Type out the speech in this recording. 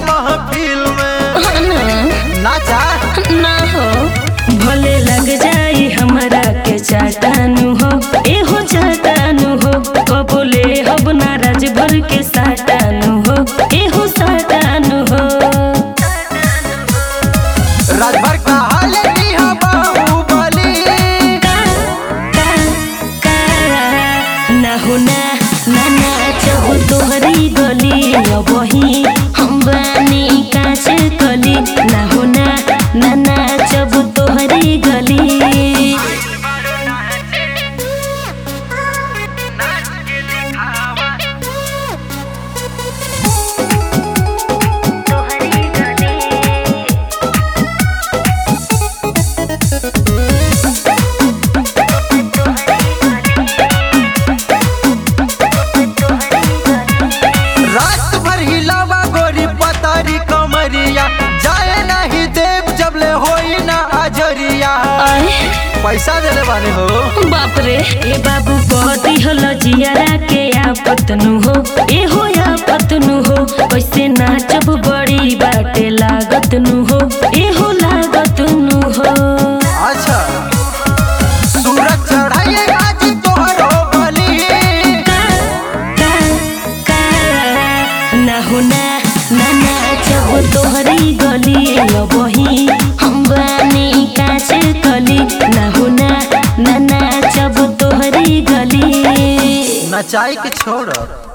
महफिल में नाचा ना हो भले लग जाई हमरा के चाटानु हो एहो चाटानु हो कबोले हब ना राज भर के साटानु हो एहो साटानु हो राजभर का हाल निहा बाहुबली ना हो ना चाहो तोहरी गली वही हम बानी काच कली ना हो ना जब तोहरी गली रात भर हिलावा गोरी पतारी कमरिया जाए नहीं देव जब ले होई ना अजरिया पैसा देले बानी हो बाप रे ए बाबू बदी हल जियारा के आपतनु हो ए हो आपतनु हो कैसे नाचब बड़ी बाटे लागतनु हो ए हो लागतनु हो अच्छा सूरज चढ़ाइए आज तोहरो बली ना हो ना चाहो तोहरी गली वही हम बानी काच कली ना हो ना चाहो तोहरी गली नचाई के छोड़